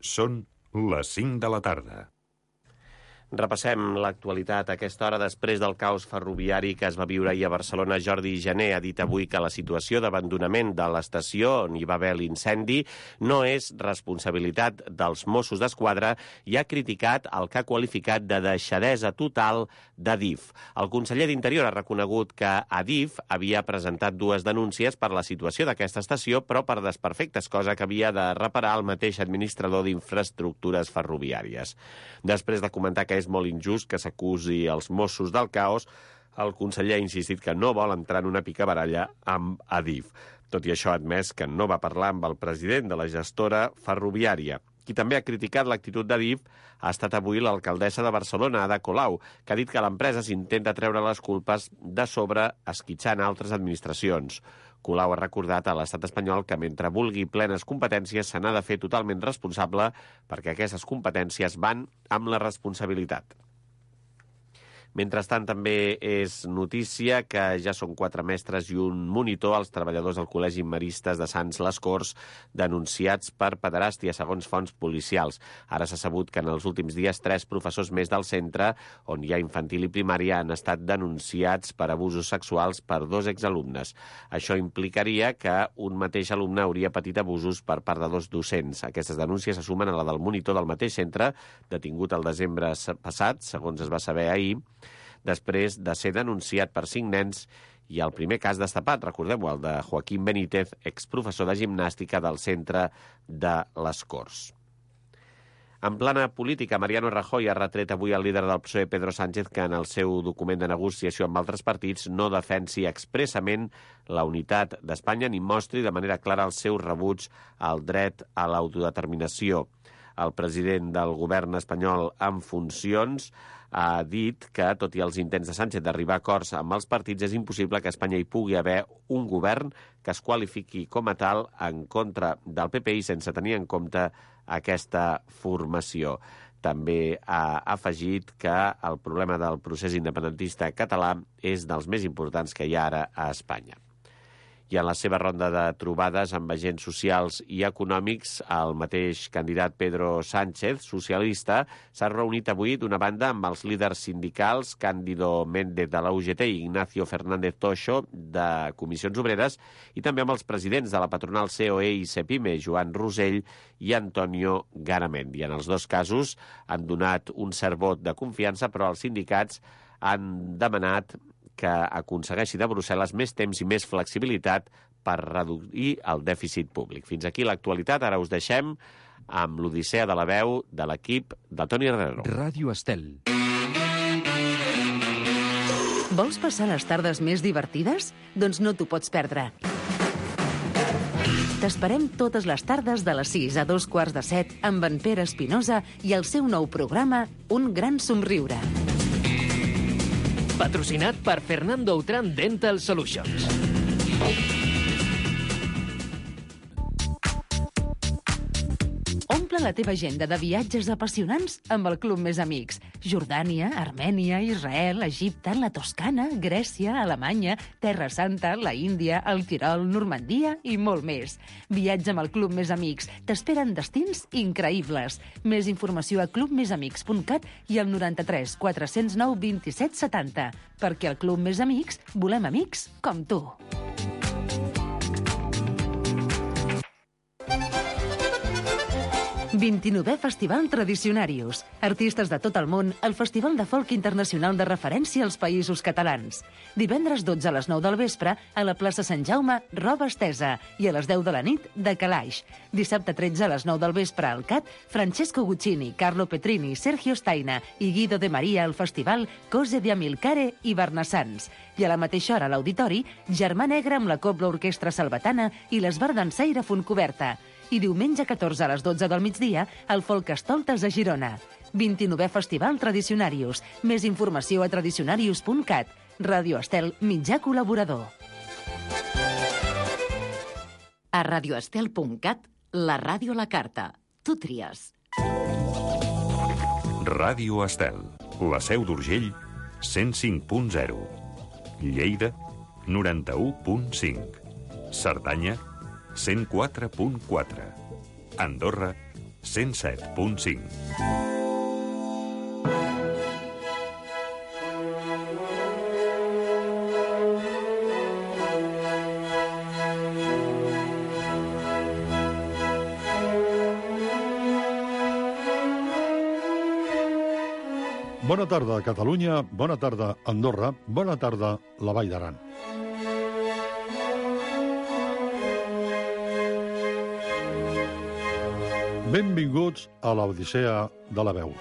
Són les 5 de la tarda. Repassem l'actualitat a aquesta hora després del caos ferroviari que es va viure ahir a Barcelona. Jordi Jané ha dit avui que la situació d'abandonament de l'estació on hi va haver l'incendi no és responsabilitat dels Mossos d'Esquadra i ha criticat el que ha qualificat de deixadesa total d'Adif. El conseller d'Interior ha reconegut que Adif havia presentat 2 denúncies per la situació d'aquesta estació, però per desperfectes, cosa que havia de reparar el mateix administrador d'infraestructures ferroviàries. Després de comentar que és molt injust que s'acusi els Mossos del caos, el conseller ha insistit que no vol entrar en una picabaralla amb Adif. Tot i això, ha admès que no va parlar amb el president de la gestora ferroviària. Qui també ha criticat l'actitud d'Adif ha estat avui l'alcaldessa de Barcelona, Ada Colau, que ha dit que l'empresa s'intenta treure les culpes de sobre esquitxant altres administracions. Colau ha recordat a l'estat espanyol que mentre vulgui plenes competències se n'ha de fer totalment responsable perquè aquestes competències van amb la responsabilitat. Mentrestant, també és notícia que ja són 4 mestres i un monitor als treballadors del Col·legi Maristes de Sants les Corts denunciats per pederàstia, segons fonts policials. Ara s'ha sabut que en els últims dies 3 professors més del centre, on hi ha infantil i primària, han estat denunciats per abusos sexuals per 2 exalumnes. Això implicaria que un mateix alumne hauria patit abusos per part de 2 docents. Aquestes denúncies se sumen a la del monitor del mateix centre, detingut el desembre passat, segons es va saber ahir, després de ser denunciat per 5 nens i el primer cas destapat, recordeu-ho, el de Joaquín Benítez, exprofessor de gimnàstica del centre de les Corts. En plana política, Mariano Rajoy ha retret avui al líder del PSOE, Pedro Sánchez, que en el seu document de negociació amb altres partits no defensi expressament la unitat d'Espanya ni mostri de manera clara el seu rebuig al dret a l'autodeterminació. El president del govern espanyol en funcions ha dit que, tot i els intents de Sánchez d'arribar a acords amb els partits, és impossible que a Espanya hi pugui haver un govern que es qualifiqui com a tal en contra del PP i sense tenir en compte aquesta formació. També ha afegit que el problema del procés independentista català és dels més importants que hi ha ara a Espanya. I en la seva ronda de trobades amb agents socials i econòmics, el mateix candidat Pedro Sánchez, socialista, s'ha reunit avui d'una banda amb els líders sindicals Cándido Méndez de la UGT i Ignacio Fernández Toixo de Comissions Obreres i també amb els presidents de la patronal COE i CEPIME, Joan Rosell i Antonio Garamendi. En els 2 casos han donat un cert vot de confiança, però els sindicats han demanat que aconsegueixi de Brussel·les més temps i més flexibilitat per reduir el dèficit públic. Fins aquí l'actualitat. Ara us deixem amb l'odissea de la veu de l'equip de Toni Herrero. Ràdio Estel. Vols passar les tardes més divertides? Doncs no t'ho pots perdre. T'esperem totes les tardes de les 6 a 6:15 amb en Pere Espinosa i el seu nou programa Un gran somriure. Patrocinat per Fernando Outram Dental Solutions. Omple la teva agenda de viatges apassionants amb el Club Més Amics. Jordània, Armènia, Israel, Egipte, la Toscana, Grècia, Alemanya, Terra Santa, la Índia, el Tirol, Normandia i molt més. Viatja amb el Club Més Amics. T'esperen destins increïbles. Més informació a clubmesamics.cat i al 93 409 27 70. Perquè al Club Més Amics volem amics com tu. XXIIquè Festival Tradicionarius. Artistes de tot el món al Festival de Folk Internacional de referència als països catalans. Divendres 12 a les 9 del vespre a la plaça Sant Jaume, roba estesa, i a les 10 de la nit, de calaix. Dissabte 13 a les 9 del vespre al CAT, Francesco Guccini, Carlo Petrini, Sergio Staina i Guido de Maria al festival Cose di Amilcare i Barnassans. I a la mateixa hora a l'auditori, Germà Negre amb la Cobla Orquestra Salvatana i l'Esbar Dansaire Fontcoberta. I diumenge 14 a les 12 del migdia al Folkestoltes a Girona. 29è Festival Tradicionarius. Més informació a tradicionarius.cat. Ràdio Estel, mitjà col·laborador. A radioestel.cat, la ràdio a la carta. Tu tries. Ràdio Estel, la Seu d'Urgell, 105.0. Lleida, 91.5. Cerdanya, 104.4. Andorra, 107.5. Bona tarda, Catalunya, bona tarda, Andorra, bona tarda, la Vall d'Aran. Benvinguts a l'Odissea de la Veu.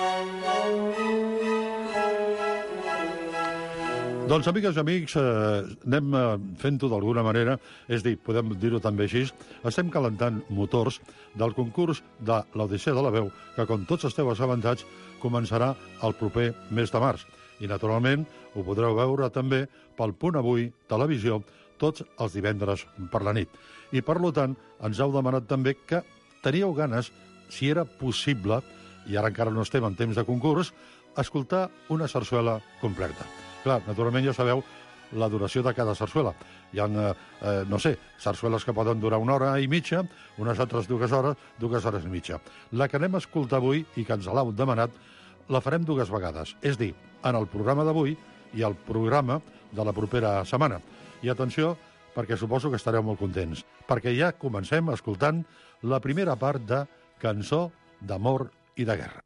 Doncs, amigues i amics, anem fent-ho d'alguna manera, és a dir, podem dir-ho també així, estem calentant motors del concurs de l'Odissea de la Veu, que, com tots esteu assabentats, començarà el proper mes de març. I, naturalment, ho podreu veure també pel Punt Avui Televisió tots els divendres per la nit. I, per tant, ens heu demanat també que teníeu ganes, si era possible, i ara encara no estem en temps de concurs, escoltar una sarsuela completa. Clar, naturalment ja sabeu la duració de cada sarsuela. Hi ha, no sé, sarsueles que poden durar 1 hora i mitja, unes altres 2 hores, 2 hores i mitja. La que anem a escoltar avui, i que ens l'heu demanat, la farem 2 vegades. És dir, en el programa d'avui i el programa de la propera setmana. I atenció, perquè suposo que estareu molt contents, perquè ja comencem escoltant la primera part de Cançó d'amor i de guerra.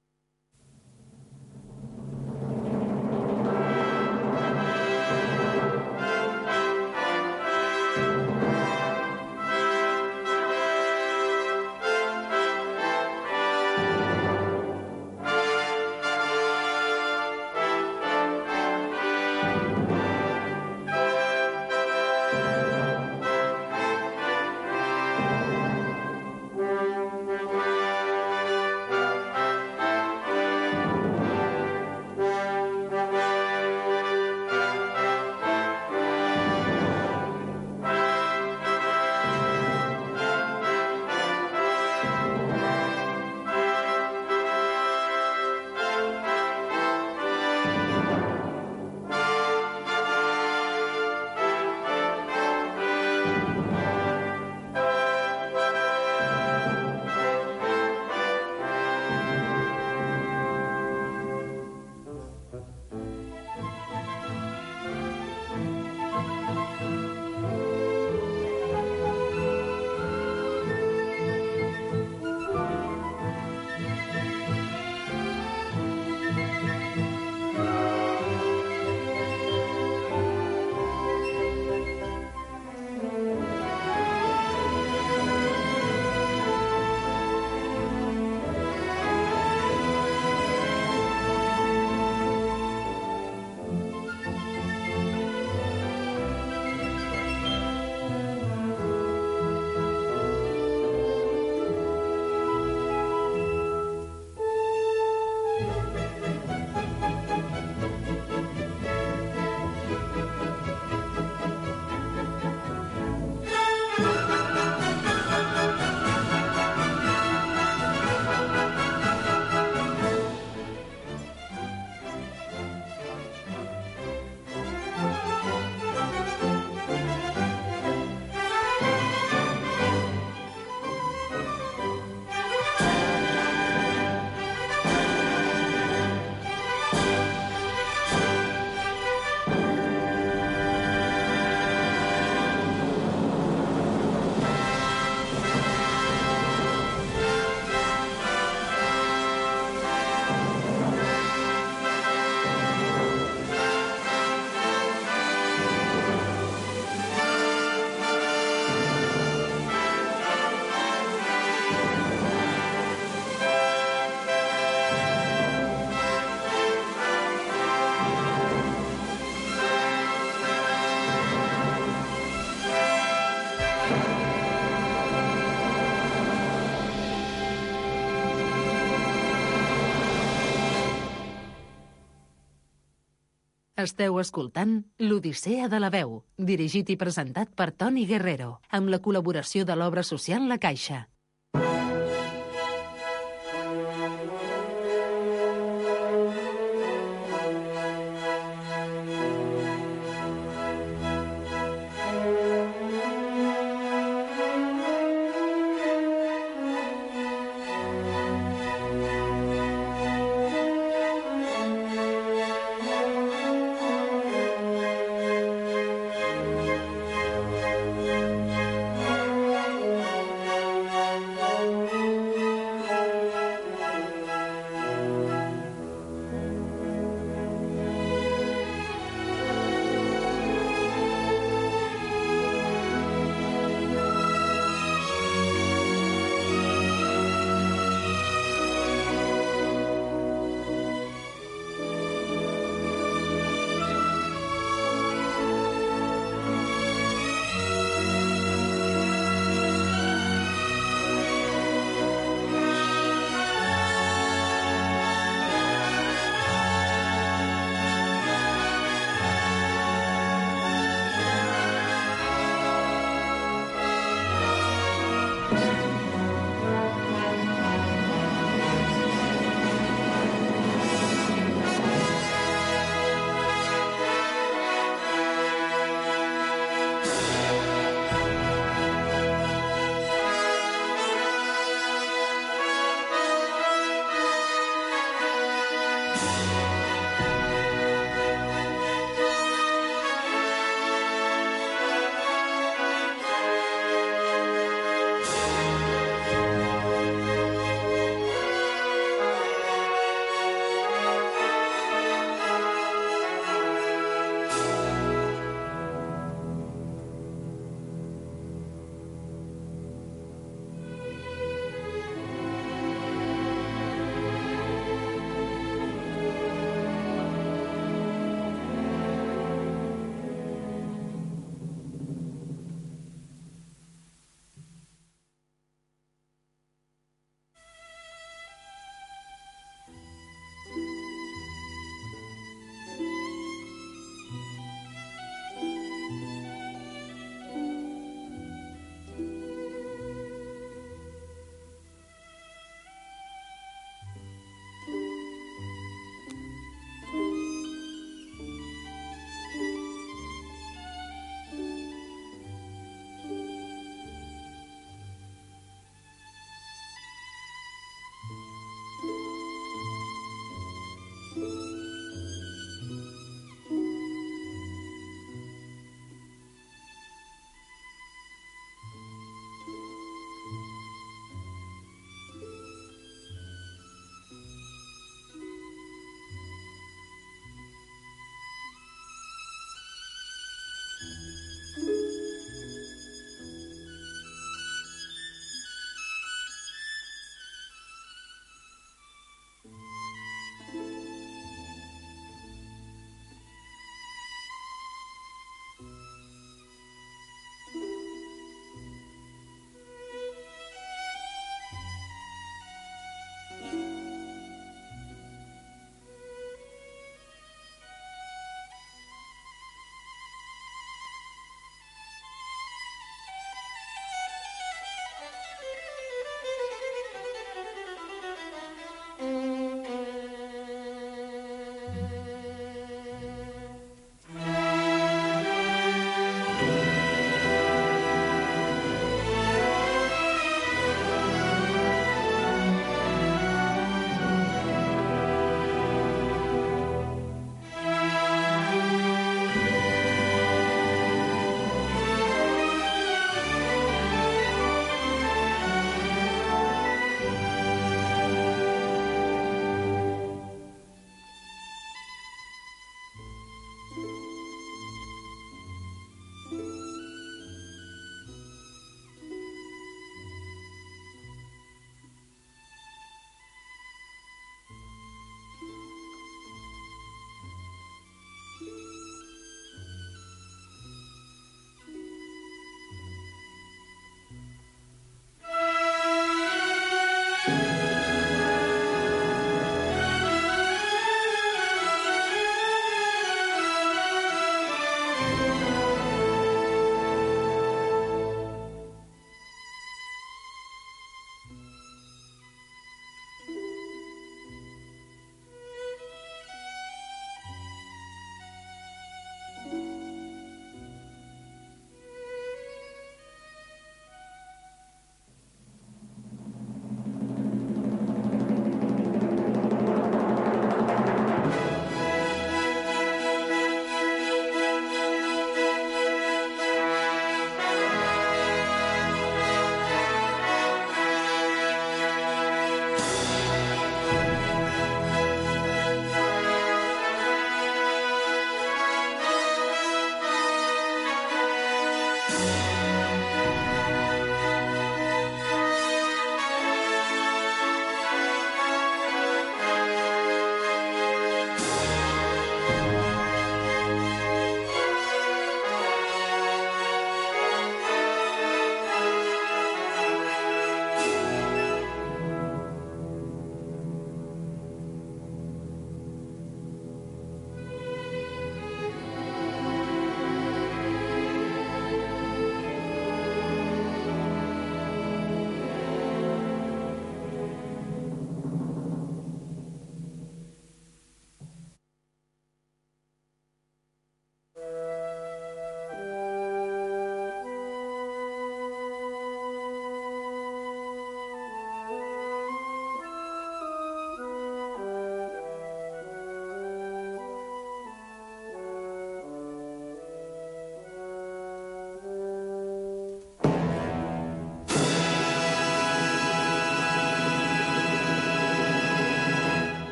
Esteu escoltant l'Odissea de la Veu, dirigit i presentat per Toni Guerrero, amb la col·laboració de l'Obra Social La Caixa.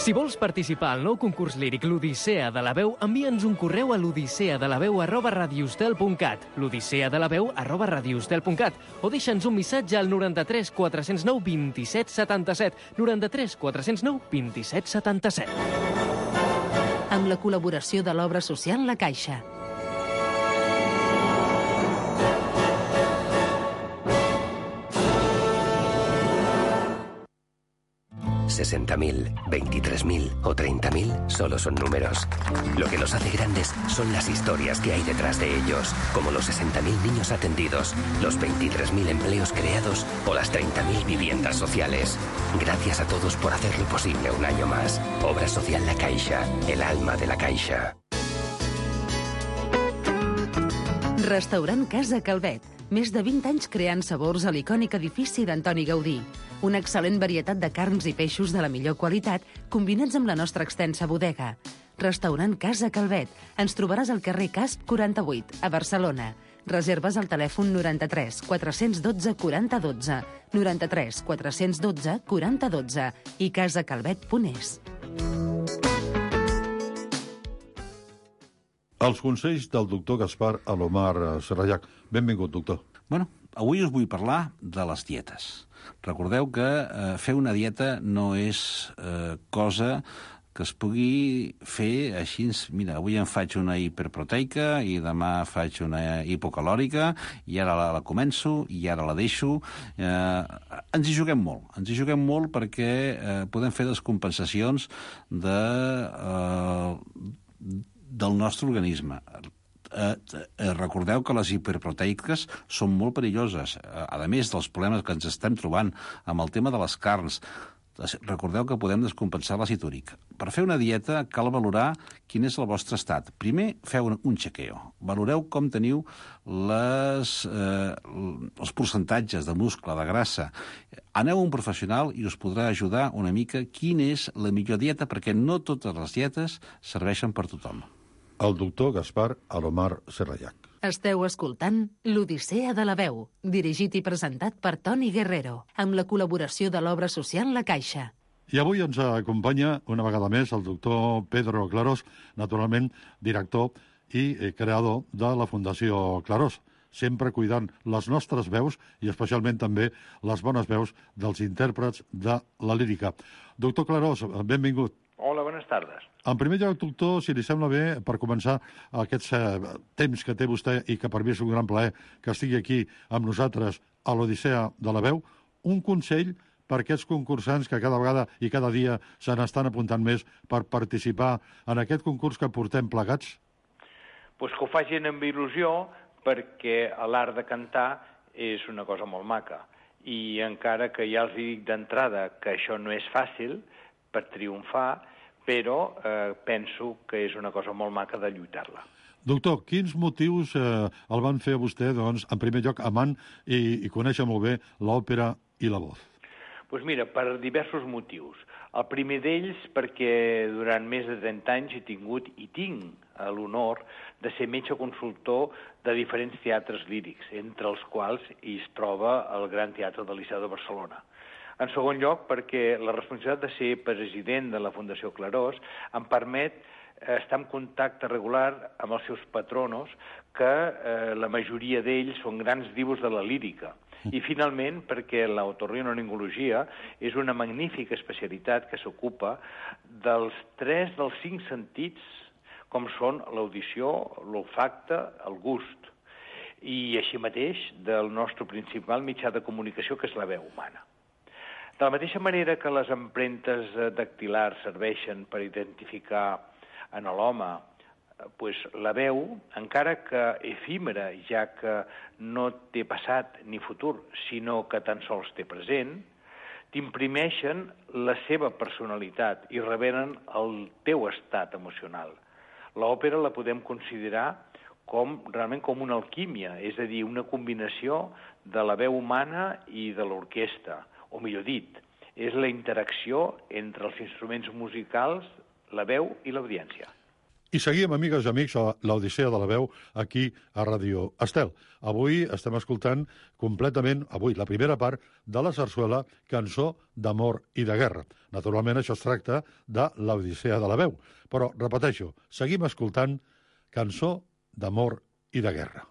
Si vols participar al nou concurs líric L'Odissea de la Veu, envia'ns un correu a l'odisseadelaveu@radiostel.cat, l'odisseadelaveu@radiostel.cat, o deixa'ns un missatge al 93 409 27 77, 93 409 27 77. Amb la col·laboració de l'obra social La Caixa. $60.000, $23.000 o $30.000 solo son números. Lo que los hace grandes son las historias que hay detrás de ellos, como los 60.000 niños atendidos, los 23.000 empleos creados o las 30.000 viviendas sociales. Gracias a todos por hacerlo posible un año más. Obra Social La Caixa, el alma de la Caixa. Restaurant Casa Calvet. Més de 20 anys creant sabors a l'icònic edifici d'Antoni Gaudí. Una excel·lent varietat de carns i peixos de la millor qualitat, combinats amb la nostra extensa bodega. Restaurant Casa Calvet. Ens trobaràs al carrer Casp 48, a Barcelona. Reserves al telèfon 93 412 40 12, 93 412 40 12 i casacalvet.es. Els consells del doctor Gaspar Alomar Serrallac. Benvingut, doctor. Bueno, avui us vull parlar de les dietes. Recordeu que fer una dieta no és cosa que es pugui fer així. Mira, avui em faig una hiperproteica i demà faig una hipocalòrica i ara la començo i ara la deixo. Ens hi juguem molt. Ens hi juguem molt perquè podem fer descompensacions del nostre organisme. Recordeu que les hiperproteiques són molt perilloses, a més dels problemes que ens estem trobant amb el tema de les carns. Recordeu que podem descompensar l'àcid úric. Per fer una dieta cal valorar quin és el vostre estat. Primer, feu un chequeo. Valoreu com teniu els percentatges de muscle, de grassa. Aneu a un professional i us podrà ajudar una mica quina és la millor dieta, perquè no totes les dietes serveixen per tothom. El doctor Gaspar Alomar Serrallac. Esteu escoltant L'Odissea de la Veu, dirigit i presentat per Toni Guerrero, amb la col·laboració de l'obra social La Caixa. I avui ens acompanya una vegada més el doctor Pedro Clarós, naturalment director i creador de la Fundació Clarós, sempre cuidant les nostres veus i especialment també les bones veus dels intèrprets de la lírica. Doctor Clarós, benvingut. Hola, bones tardes. En primer lloc, doctor, si li sembla bé, per començar aquests temps que té vostè i que per mi és un gran plaer que estigui aquí amb nosaltres a l'Odissea de la Veu, un consell per aquests concursants que cada vegada i cada dia se n'estan apuntant més per participar en aquest concurs que portem plegats? Pues que ho facin amb il·lusió, perquè l'art de cantar és una cosa molt maca. I encara que ja els dic d'entrada que això no és fàcil per triomfar, però penso que és una cosa molt maca de lluitar-la. Doctor, quins motius el van fer a vostè, doncs, en primer lloc, amant i conèixer molt bé l'òpera i la voz? Doncs mira, per diversos motius. El primer d'ells perquè durant més de 30 anys he tingut i tinc l'honor de ser metge consultor de diferents teatres lírics, entre els quals hi es troba el Gran Teatre del Liceu de Barcelona. En segon lloc, perquè la responsabilitat de ser president de la Fundació Clarós em permet estar en contacte regular amb els seus patronos, que la majoria d'ells són grans divos de la lírica. I finalment, perquè l'otorrinolaringologia és una magnífica especialitat que s'ocupa dels 3 dels 5 sentits, com són l'audició, l'olfacte, el gust, i així mateix del nostre principal mitjà de comunicació, que és la veu humana. De la mateixa manera que les empremtes dactilars serveixen per identificar en l'home la veu, encara que efímera, ja que no té passat ni futur, sinó que tan sols té present, t'imprimeixen la seva personalitat i revelen el teu estat emocional. L'òpera la podem considerar realment com una alquímia, és a dir, una combinació de la veu humana i de l'orquestra, o millor dit, és la interacció entre els instruments musicals, la veu i l'audiència. I seguim, amigues i amics, a l'Odissea de la Veu, aquí a Ràdio Estel. Avui estem escoltant completament, la primera part de la sarsuela Cançó d'amor i de guerra. Naturalment, això es tracta de l'Odissea de la Veu. Però, repeteixo, seguim escoltant Cançó d'amor i de guerra.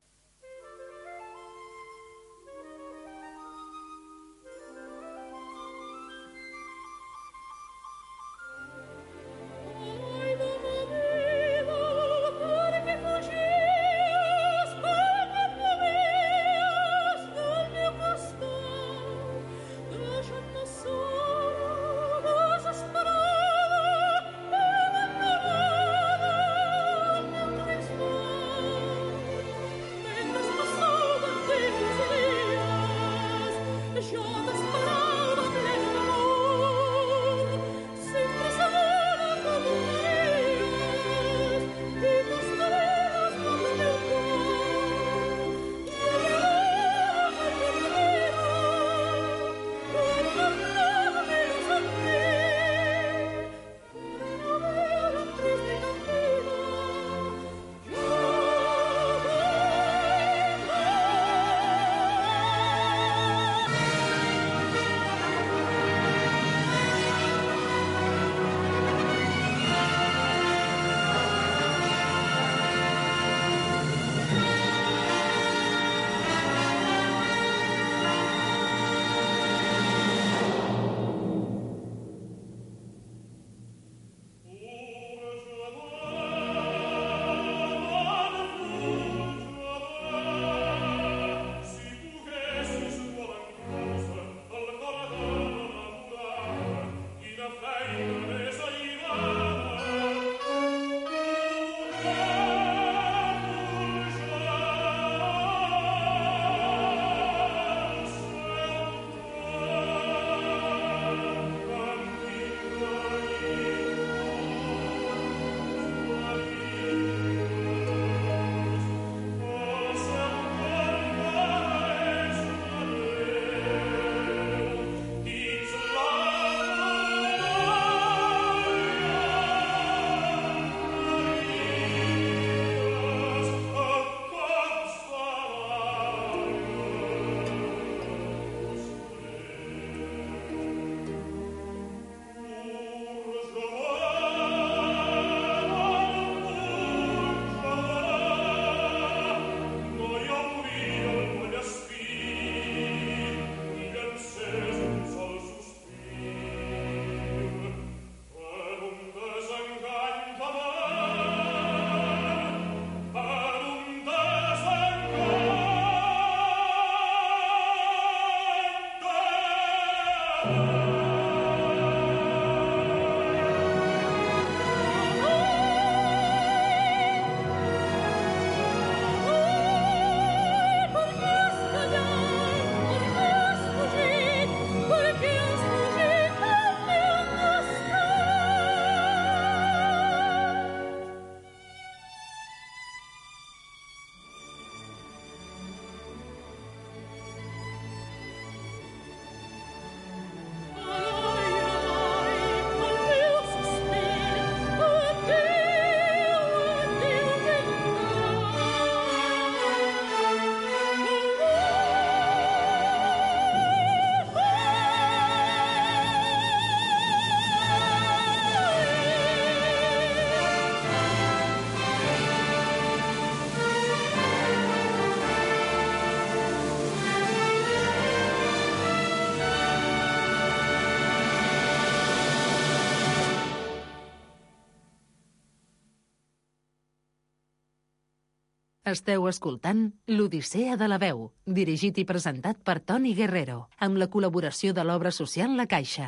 Esteu escoltant l'Odissea de la Veu, dirigit i presentat per Toni Guerrero, amb la col·laboració de l'Obra Social La Caixa.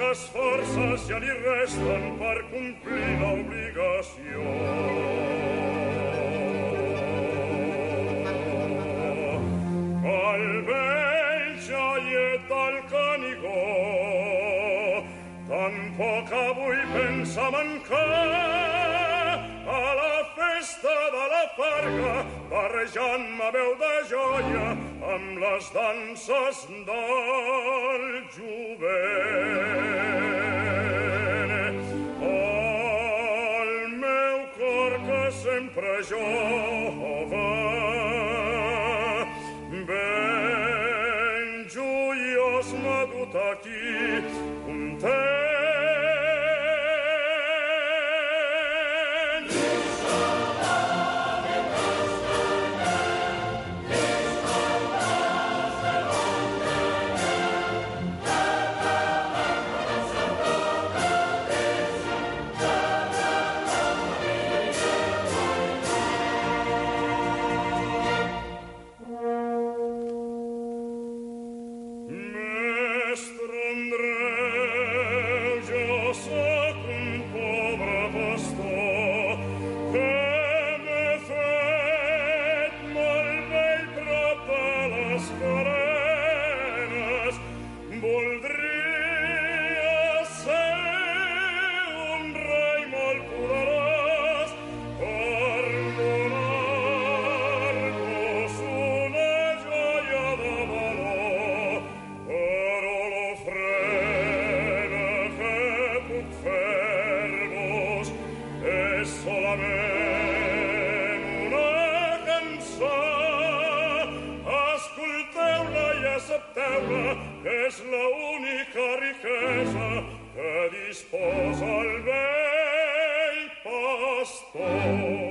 poques forces ja li resten per complir l'obligació. El vell jaiet del Canigó tampoc avui pensa mancar a la festa de la Farga, barrejant-me veu de joia amb les danses del jovent. El meu cor que sempre jove, ben joiós m'ha dut aquí, content. És l'única riquesa que disposa el vell pastor.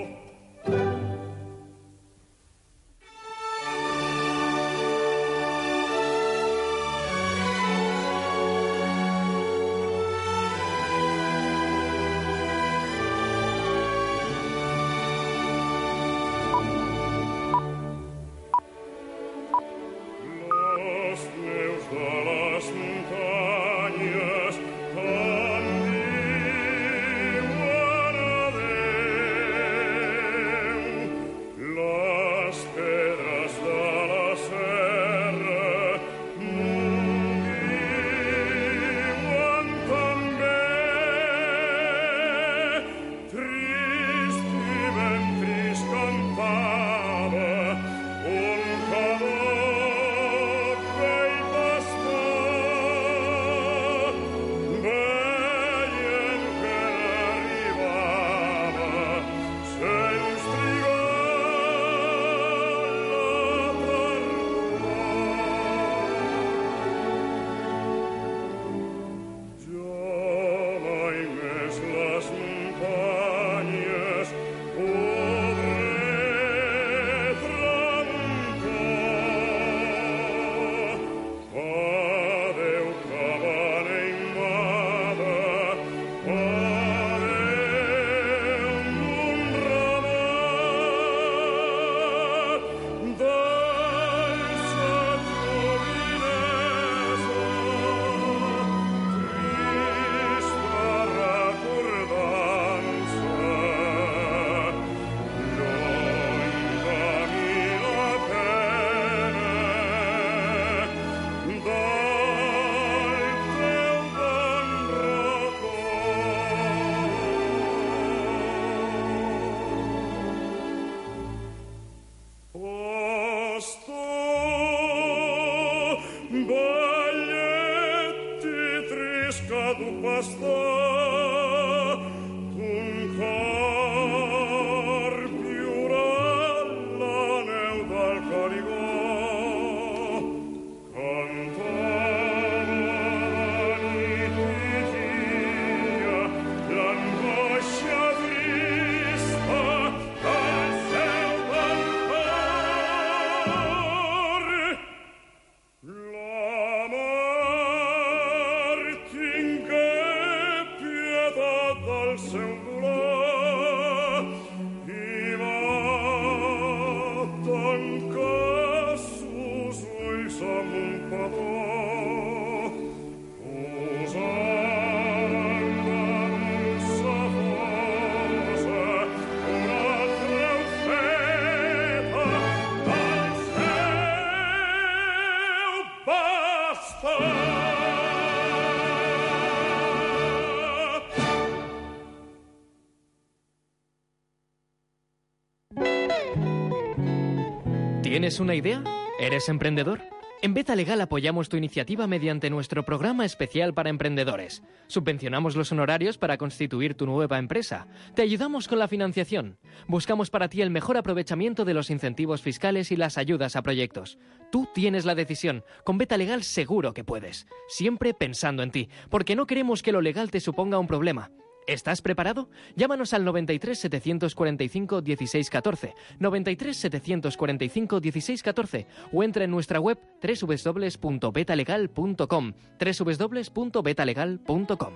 ¿Tienes una idea? ¿Eres emprendedor? En Beta Legal apoyamos tu iniciativa mediante nuestro programa especial para emprendedores. Subvencionamos los honorarios para constituir tu nueva empresa. Te ayudamos con la financiación. Buscamos para ti el mejor aprovechamiento de los incentivos fiscales y las ayudas a proyectos. Tú tienes la decisión. Con Beta Legal seguro que puedes. Siempre pensando en ti, porque no queremos que lo legal te suponga un problema. ¿Estás preparado? Llámanos al 93 745 1614, 93 745 1614 o entra en nuestra web www.betalegal.com, www.betalegal.com.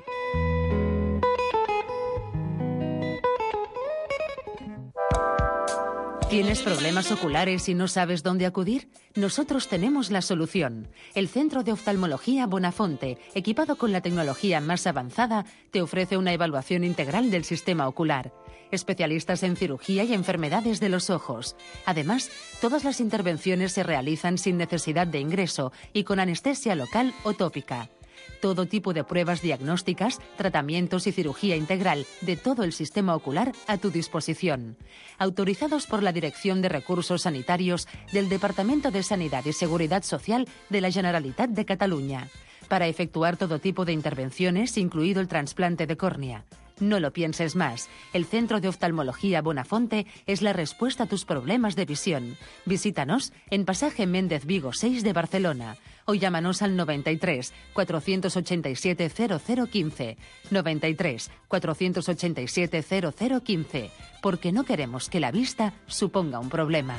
¿Tienes problemas oculares y no sabes dónde acudir? Nosotros tenemos la solución. El Centro de Oftalmología Bonafonte, equipado con la tecnología más avanzada, te ofrece una evaluación integral del sistema ocular. Especialistas en cirugía y enfermedades de los ojos. Además, todas las intervenciones se realizan sin necesidad de ingreso y con anestesia local o tópica. Todo tipo de pruebas diagnósticas, tratamientos y cirugía integral de todo el sistema ocular a tu disposición. Autorizados por la Dirección de Recursos Sanitarios del Departamento de Sanidad y Seguridad Social de la Generalitat de Cataluña. Para efectuar todo tipo de intervenciones, incluido el trasplante de córnea. No lo pienses más. El Centro de Oftalmología Bonafonte es la respuesta a tus problemas de visión. Visítanos en Pasaje Méndez Vigo 6 de Barcelona o llámanos al 93 487 0015, 93 487 0015, porque no queremos que la vista suponga un problema.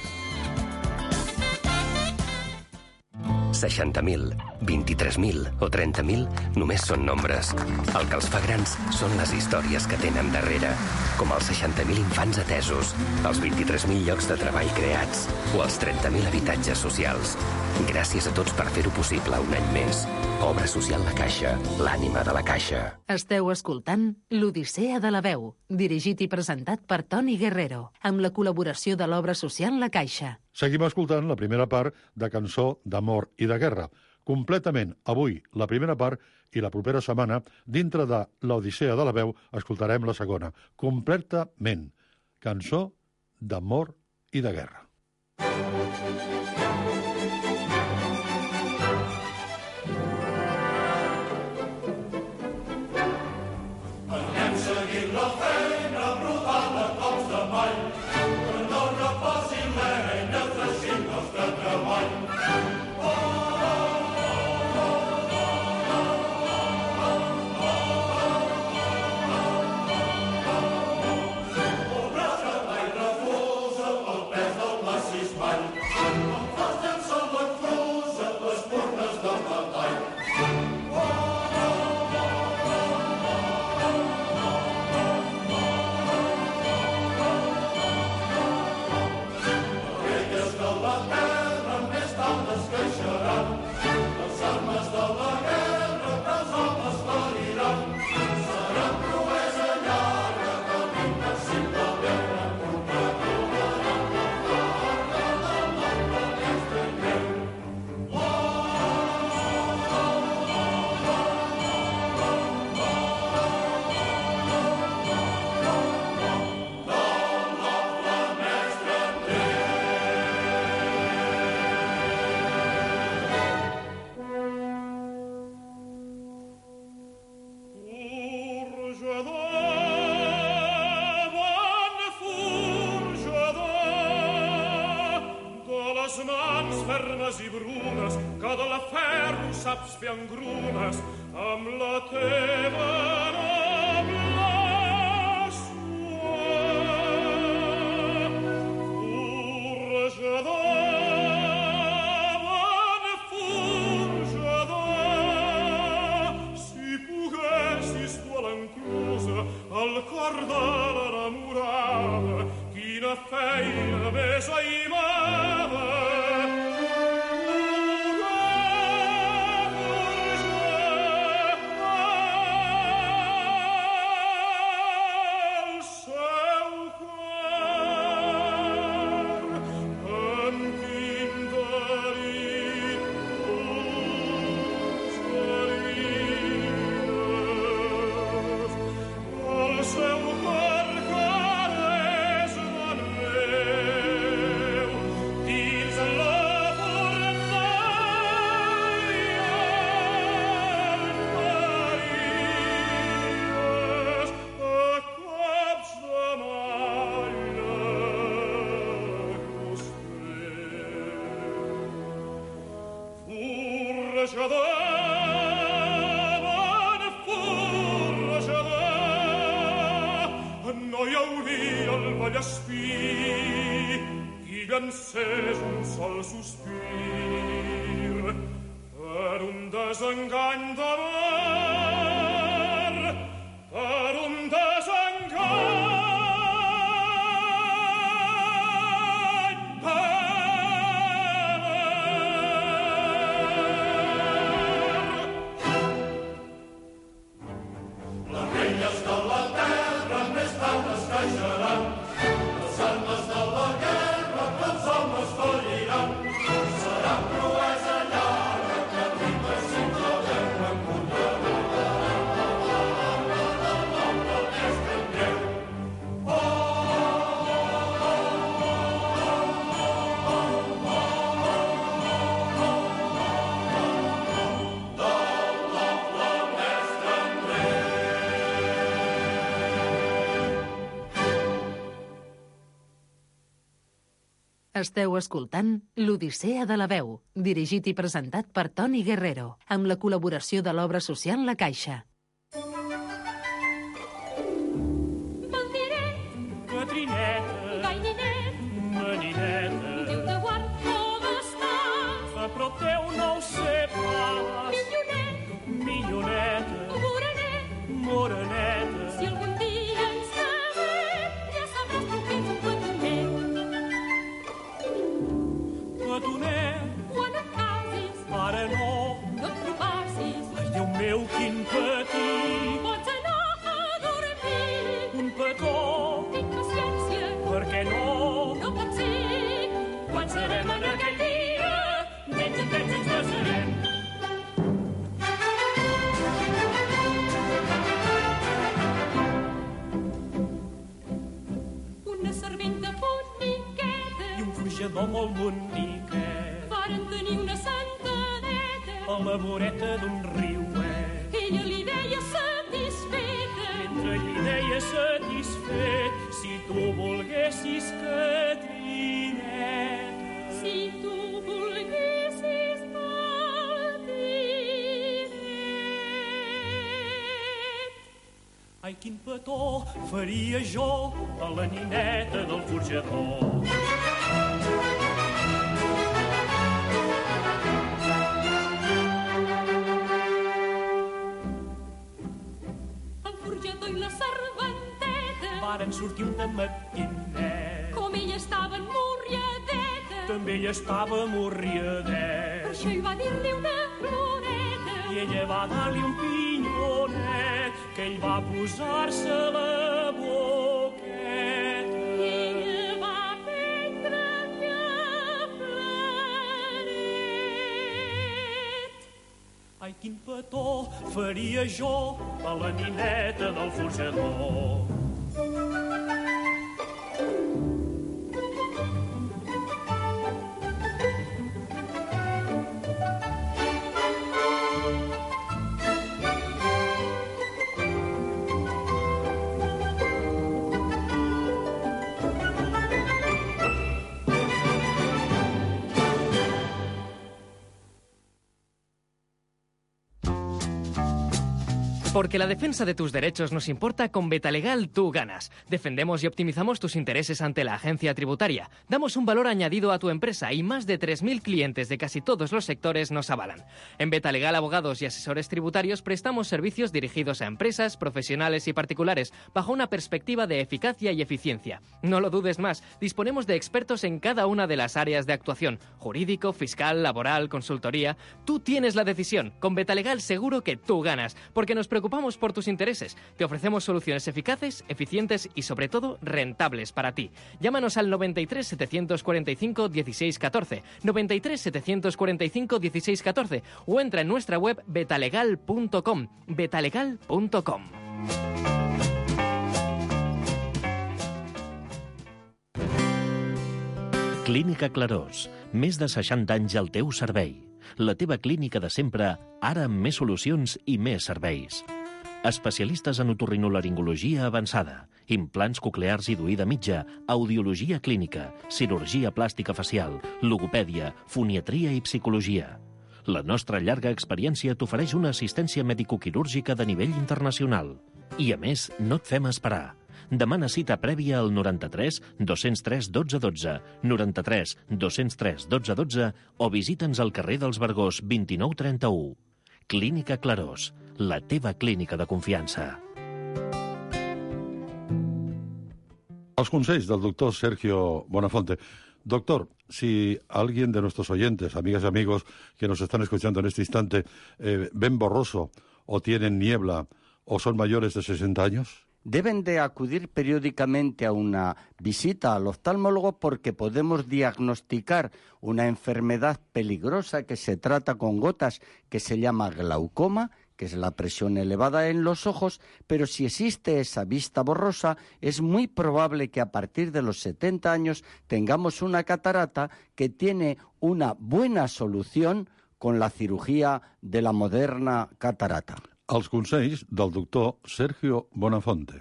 60.000, 23.000 o 30.000 només són nombres. El que els fa grans són les històries que tenen darrere, com els 60.000 infants atesos, els 23.000 llocs de treball creats o els 30.000 habitatges socials. Gràcies a tots per fer-ho possible un any més. Obra Social La Caixa, l'ànima de la Caixa. Esteu escoltant L'Odissea de la Veu, dirigit i presentat per Toni Guerrero, amb la col·laboració de l'Obra Social La Caixa. Seguim escoltant la primera part de Cançó d'amor i de guerra. Completament avui la primera part i la propera setmana, dintre de l'Odissea de la Veu, escoltarem la segona. Completament. Cançó d'amor i de guerra. fermes i brunes que de la ferro saps fer engrunes amb la teva noble suor. Forjador, bon forjador, si poguessis tu a l'enclusa al cor de l'enamorada, quina feina més aimada. No hi hauria el Vallespir qui llancés un sol sospir per un desengany de mar, per un desengany de mar. Les reines de la terra més tard es queixaran, les armes de la guerra que els homes falliran. Serà proesa llarga que rima sense veu encontrarà. L'ample és Candreu. Esteu escoltant l'Odissea de la Veu, dirigit i presentat per Toni Guerrero, amb la col·laboració de l'obra social La Caixa. Baldiret, Catrineta, Gallinet, Manineta, Déu de guard, com estàs? A prop teu no ho sé pas. Minyonet, Minyoneta, Morenet, Moreneta. Si algun dia ens casem, ja sabràs tu que ets un petonet. Petonet, quan et casis, ara no, no et propassis. Ai, Déu meu, quin petit. Pots anar a dormir. Un petó, tinc paciència. Per què no? No pot ser. Quan serem en aquell dia, ben contents ens passarem. Una serventa boniqueta i un forjador molt boniquet varen tenir una santadeta a la voreta d'un riuet. Ella li deia satisfeta, mentre li deia satisfet, si tu volguessis, Catrineta. Si tu volguessis, Catrineta. Ai, quin petó faria jo a la nineta del forjador. El forjador i la serventeta varen sortir un matinet. Com ella estava morriadeta, també ella estava morriadet. Per això hi va dir-li una floreta i ella va dar-li un pinyonet que ell va posar-se a la boqueta. I ella va prendre-li a flaret. Ai, quin petó faria jo a la nineta del forjador. Porque la defensa de tus derechos nos importa, con Betalegal tú ganas. Defendemos y optimizamos tus intereses ante la agencia tributaria. Damos un valor añadido a tu empresa y más de 3.000 clientes de casi todos los sectores nos avalan. En Betalegal Abogados y Asesores Tributarios prestamos servicios dirigidos a empresas, profesionales y particulares bajo una perspectiva de eficacia y eficiencia. No lo dudes más, disponemos de expertos en cada una de las áreas de actuación: jurídico, fiscal, laboral, consultoría. Tú tienes la decisión. Con Betalegal seguro que tú ganas, porque nos preocupamos por tus intereses. Te ofrecemos soluciones eficaces, eficientes y sobre todo rentables para ti. Llámanos al 93 745 16 14, 93 745 16 14 o entra en nuestra web betalegal.com, betalegal.com. Clínica Clarós, més de 60 anys al teu servei. La teva clínica de sempre, ara amb més solucions i més serveis. Especialistes en otorrinolaringologia avançada, implants coclears i d'oïda mitja, audiologia clínica, cirurgia plàstica facial, logopèdia, foniatria i psicologia. La nostra llarga experiència t'ofereix una assistència medicoquirúrgica de nivell internacional. I, a més, no et fem esperar. Demana cita prèvia al 93 203 12 12, 93 203 12 12 o visita'ns al carrer dels Vergós 29 31. Clínica Clarós, la teva clínica de confiança. Los consejos del doctor Sergio Bonafonte. Doctor, si alguien de nuestros oyentes, amigas y amigos que nos están escuchando en este instante, ven borroso o tienen niebla o son mayores de 60 años... Deben de acudir periódicamente a una visita al oftalmólogo porque podemos diagnosticar una enfermedad peligrosa que se trata con gotas que se llama glaucoma, que es la presión elevada en los ojos, pero si existe esa vista borrosa, es muy probable que a partir de los 70 años tengamos una catarata que tiene una buena solución con la cirugía de la moderna catarata. Els consells del doctor Sergio Bonafonte.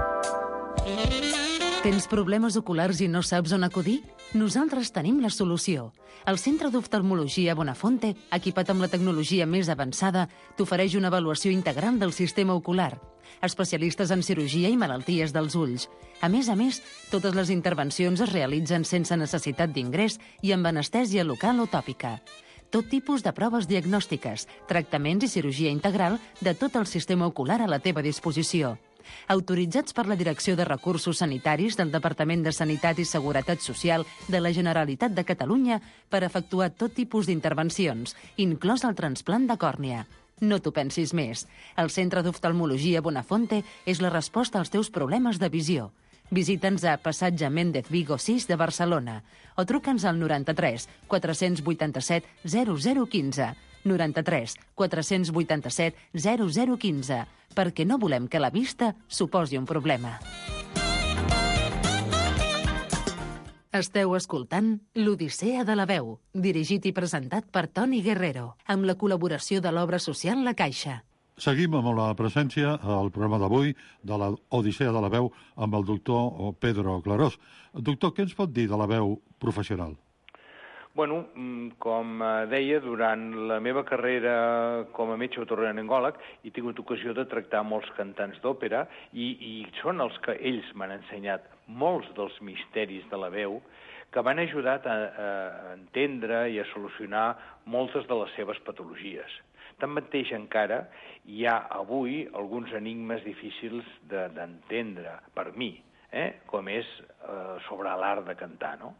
Tens problemes oculars i no saps on acudir? Nosaltres tenim la solució. El Centre d'Oftalmologia Bonafonte, equipat amb la tecnologia més avançada, t'ofereix una avaluació integral del sistema ocular. Especialistes en cirurgia i malalties dels ulls. A més, totes les intervencions es realitzen sense necessitat d'ingrés i amb anestèsia local o tòpica. Tot tipus de proves diagnòstiques, tractaments i cirurgia integral de tot el sistema ocular a la teva disposició. Autoritzats per la Direcció de Recursos Sanitaris del Departament de Sanitat i Seguretat Social de la Generalitat de Catalunya per efectuar tot tipus d'intervencions, inclòs el trasplant de còrnia. No t'ho pensis més. El Centre d'Oftalmologia Bonafonte és la resposta als teus problemes de visió. Visita'ns a Passatge Méndez Vigo 6 de Barcelona o truca'ns al 93 487 0015, 93 487 0015, perquè no volem que la vista suposi un problema. Esteu escoltant L'Odissea de la Veu, dirigit i presentat per Toni Guerrero, amb la col·laboració de l'obra social La Caixa. Seguim amb la presència al programa d'avui de l'Odissea de la Veu amb el doctor Pedro Clarós. Doctor, què ens pot dir de la veu professional? Bueno, com deia, durant la meva carrera com a metge otorrinolaringòleg he tingut ocasió de tractar molts cantants d'òpera i són els que ells m'han ensenyat molts dels misteris de la veu que m'han ajudat a entendre i a solucionar moltes de les seves patologies. Tanmateix encara hi ha avui alguns enigmes difícils d'entendre per mi, com és sobre l'art de cantar, no?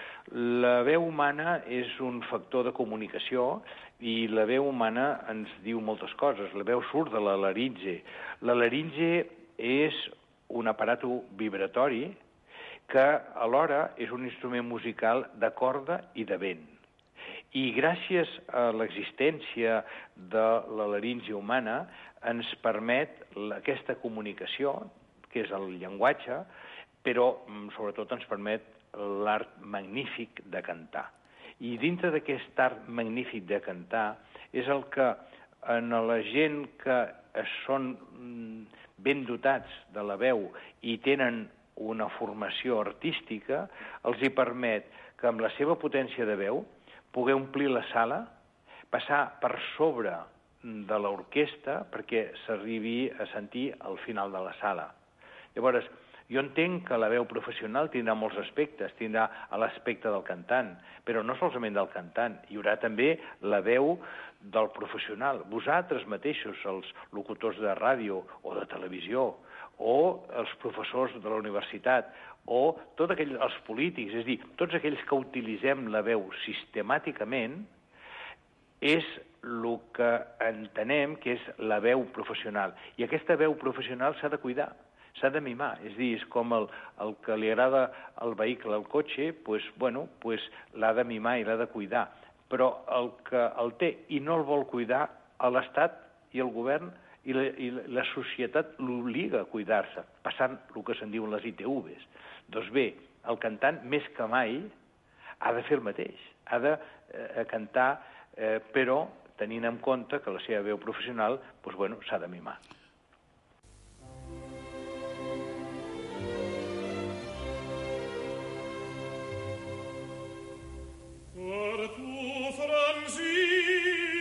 La veu humana és un factor de comunicació i la veu humana ens diu moltes coses. La veu surt de la laringe. La laringe és un aparat vibratori que alhora és un instrument musical de corda i de vent. I gràcies a l'existència de la laringe humana ens permet aquesta comunicació, que és el llenguatge, però sobretot ens permet l'art magnífic de cantar. I dintre d'aquest art magnífic de cantar és el que en la gent que són ben dotats de la veu i tenen una formació artística, els hi permet que amb la seva potència de veu poder omplir la sala, passar per sobre de l'orquestra perquè s'arribi a sentir al final de la sala. Llavors, jo entenc que la veu professional tindrà molts aspectes, tindrà l'aspecte del cantant, però no solament del cantant, hi haurà també la veu del professional. Vosaltres mateixos, els locutors de ràdio o de televisió, o els professors de la universitat, o tots els polítics, és a dir, tots aquells que utilitzem la veu sistemàticament, és el que entenem que és la veu professional. I aquesta veu professional s'ha de cuidar, s'ha de mimar. És a dir, és com el que li agrada el vehicle, el cotxe, l'ha de mimar i l'ha de cuidar. Però el que el té i no el vol cuidar, l'Estat i el govern i la societat l'obliga a cuidar-se, passant el que se'n diuen les ITVs. Doncs bé, el cantant, més que mai, ha de fer el mateix. Ha de cantar, però tenint en compte que la seva veu professional s'ha de mimar. Per tu, Franzina,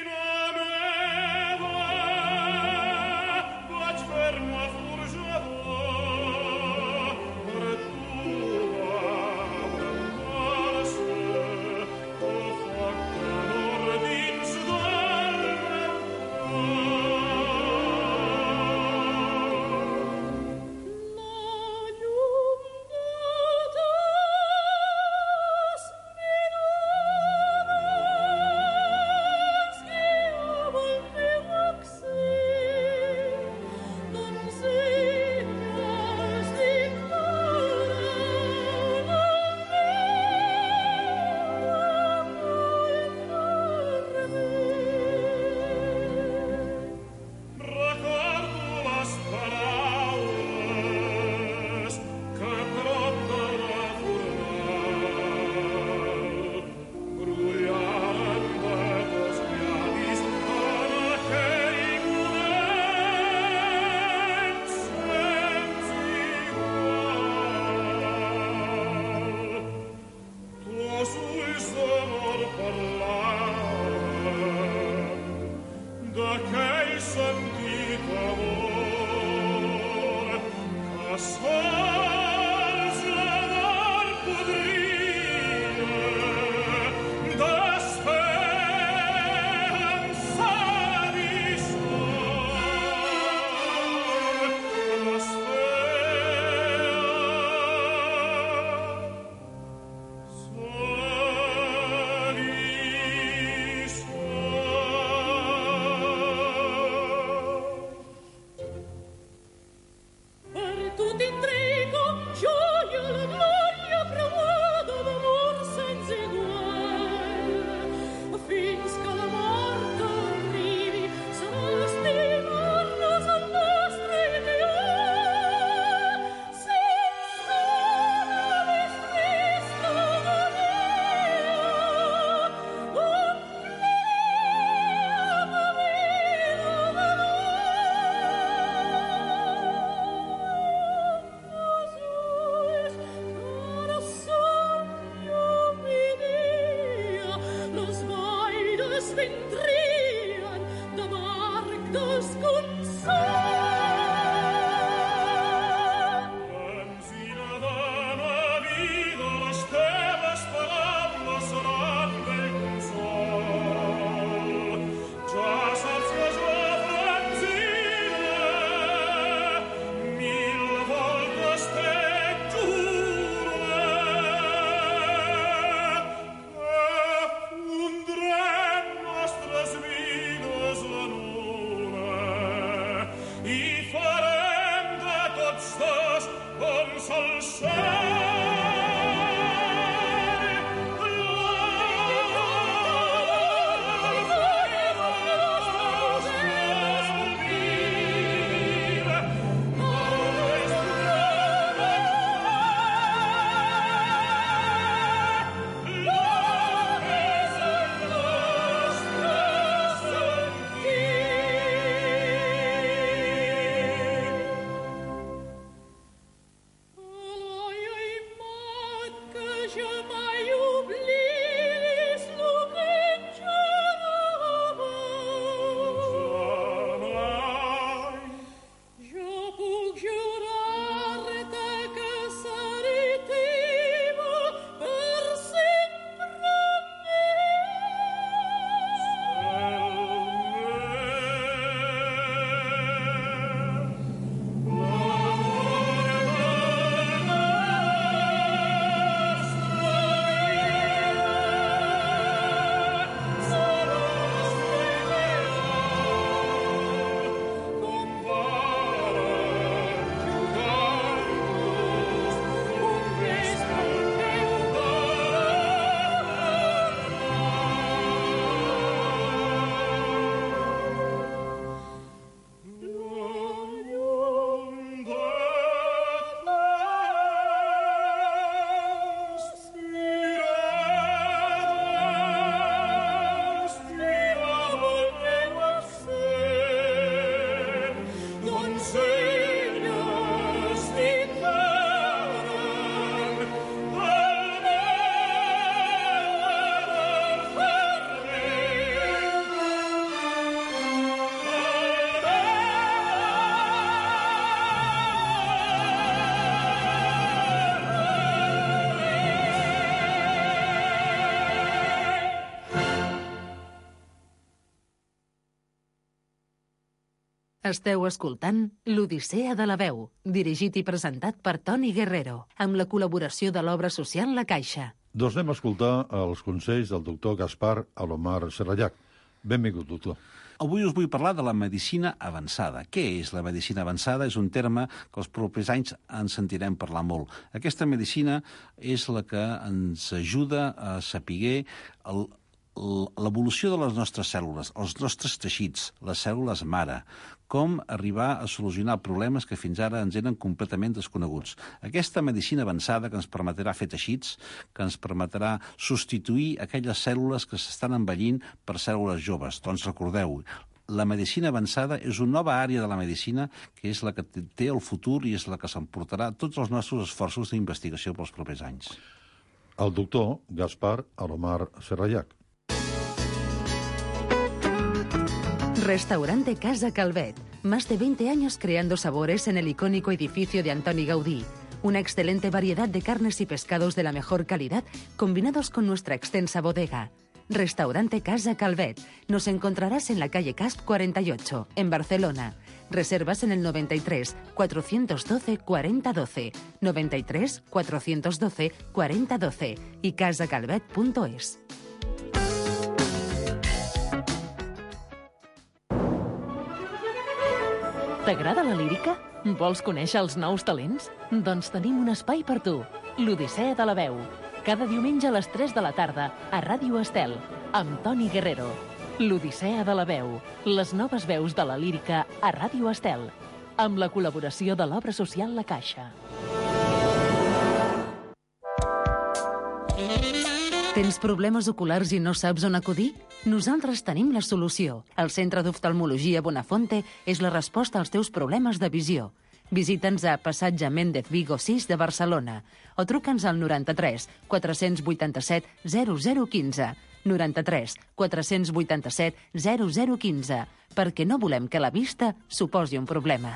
Esteu escoltant l'Odissea de la Veu, dirigit i presentat per Toni Guerrero, amb la col·laboració de l'obra social La Caixa. Doncs anem a escoltar els consells del doctor Gaspar Alomar Serrallac. Benvingut, doctor. Avui us vull parlar de la medicina avançada. Què és la medicina avançada? És un terme que els propers anys en sentirem parlar molt. Aquesta medicina és la que ens ajuda a saber l'evolució de les nostres cèl·lules, els nostres teixits, les cèl·lules mare, com arribar a solucionar problemes que fins ara ens eren completament desconeguts. Aquesta medicina avançada que ens permetrà fer teixits, que ens permetrà substituir aquelles cèl·lules que s'estan envellint per cèl·lules joves. Doncs recordeu, la medicina avançada és una nova àrea de la medicina que és la que té el futur i és la que s'emportarà tots els nostres esforços d'investigació pels propers anys. El doctor Gaspar Alomar Serrallac. Restaurante Casa Calvet. Más de 20 años creando sabores en el icónico edificio de Antoni Gaudí. Una excelente variedad de carnes y pescados de la mejor calidad combinados con nuestra extensa bodega. Restaurante Casa Calvet. Nos encontrarás en la calle Casp 48, en Barcelona. Reservas en el 93 412 4012, 93 412 4012 y casacalvet.es. T'agrada la lírica? Vols conèixer els nous talents? Doncs tenim un espai per tu, l'Odissea de la Veu. Cada diumenge a les 3 de la tarda, a Ràdio Estel, amb Toni Guerrero. L'Odissea de la Veu, les noves veus de la lírica a Ràdio Estel, amb la col·laboració de l'obra social La Caixa. Tens problemes oculars i no saps on acudir? Nosaltres tenim la solució. El Centre d'Oftalmologia Bonafonte és la resposta als teus problemes de visió. Visita'ns a Passatge Méndez Vigo 6 de Barcelona o truca'ns al 93 487 0015. 93 487 0015, perquè no volem que la vista suposi un problema.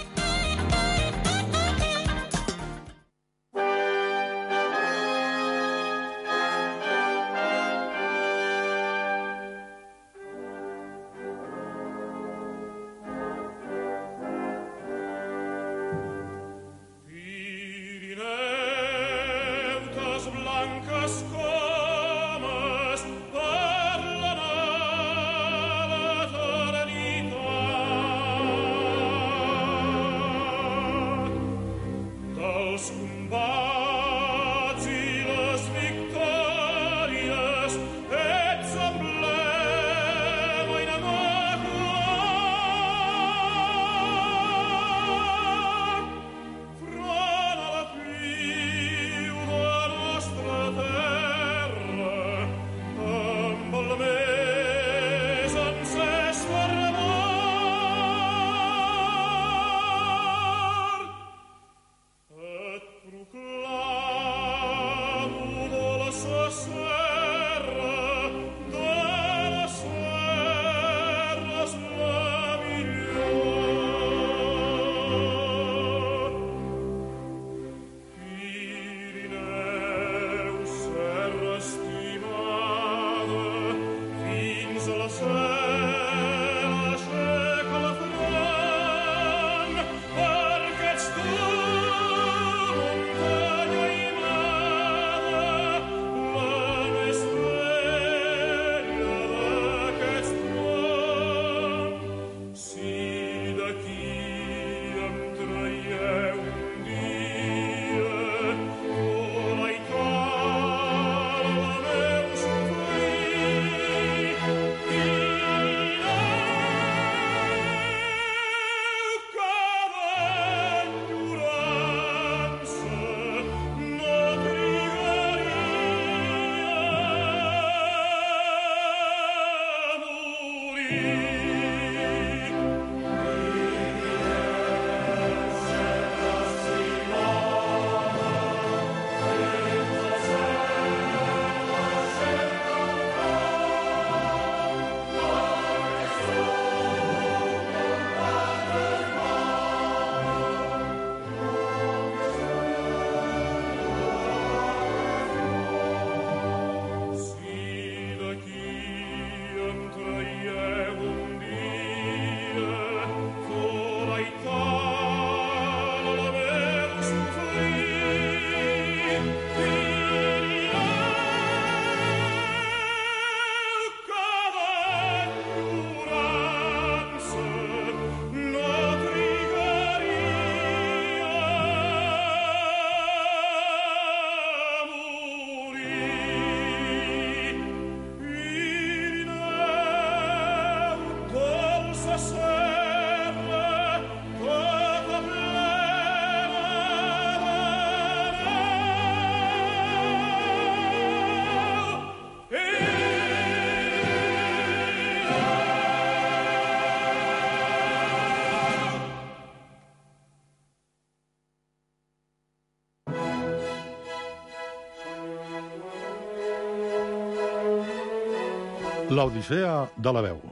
L'Odissea de la veu.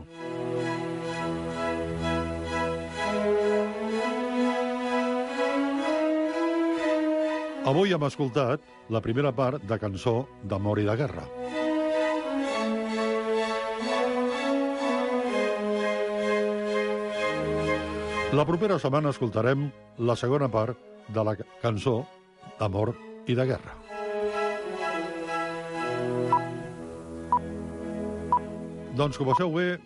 Avui hem escoltat la primera part de Cançó d'amor i de guerra. La propera setmana escoltarem la segona part de la Cançó d'amor i de guerra. Doncs, com ho passeu bé,